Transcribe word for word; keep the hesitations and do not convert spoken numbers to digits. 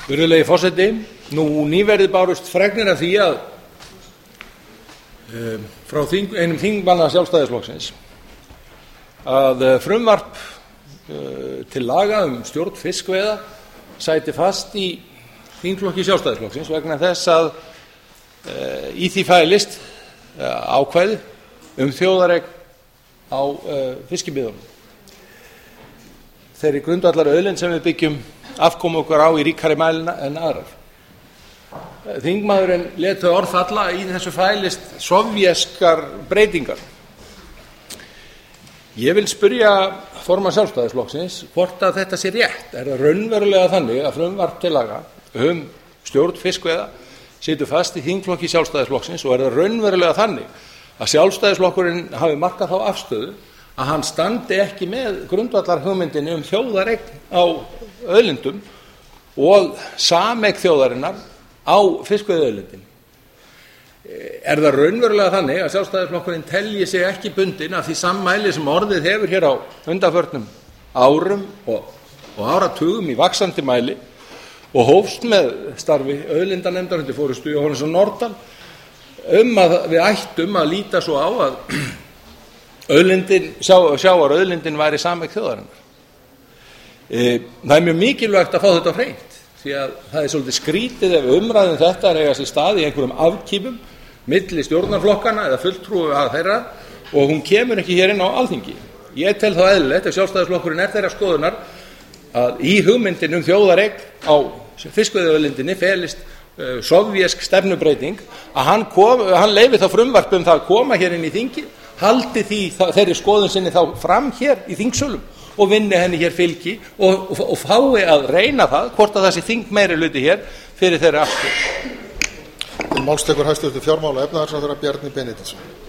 Virðulegi forseti, nú nýverið bárust fregnir af því að um, frá þing, einum þingmanna Sjálfstæðisflokksins að uh, frumvarp uh, til laga um stjórn fiskveiða sæti fast í þingflokki Sjálfstæðisflokksins vegna þess að uh, í því fælist uh, ákvæði um þjóðareign á uh, fiskibyggðunum. Þeirri grundvallar auðlind sem við byggjum afkomu okkur á í ríkari mæli en aðrar. Þingmaðurinn lét þau orð falla í þessu fælist sovjeskar breytingar. Ég vil spyrja formann Sjálfstæðisflokksins hvort að þetta sé rétt. Er það raunverulega þannig að frumvarp til laga um stjórn fiskveiða situr fast í þingflokki Sjálfstæðisflokksins og er það raunverulega þannig að Sjálfstæðisflokkurinn hafi markað þá afstöðu að hann standi ekki með grundvallar hugmyndinni um þjóðareign á auðlindum og sameign þjóðarinnar á fiskveiðiauðlindinni. Er það raunverulega þannig að Sjálfstæðisflokkurinn telji sig ekki bundinn af því sammæli sem orðið hefur hér á undanförnum árum og, og áratugum í vaxandi mæli og hófst með starfi auðlindanefndar undir forystu Jóhannesar Nordal um að við ættum að líta svo á að auðlindin, sjá, sjávarauðlindin væri sameign þjóðarinnar. E, það er mjög mikilvægt að fá þetta á hreint því að það er svolítið skrítið ef umræðum þetta er eiga sér stað í einhverjum afkífum milli stjórnarflokkana eða fulltrúi að þeirra og hún kemur ekki hér inn á Alþingi. Ég tel þá eðlilegt ef Sjálfstæðisflokkurinn er þeirra skoðunar að í hugmyndin um þjóðareign á fiskveiðiauðlindinni felist uh, sovjesk stefnubreyting að hann, kom, hann leyfi þá frumvarp um það að koma hér inn í þingi, haldi því þeirri skoðun sinni þá fram hér í þingsölum og vinni henni hér fylgi og, og, og fái að reyna það hvort að þessi þing meiri hluti hér fyrir þeirri afstöðu. Til máls tekur hæstvirtur fjármála- og efnahagsráðherra Bjarni Benediktsson.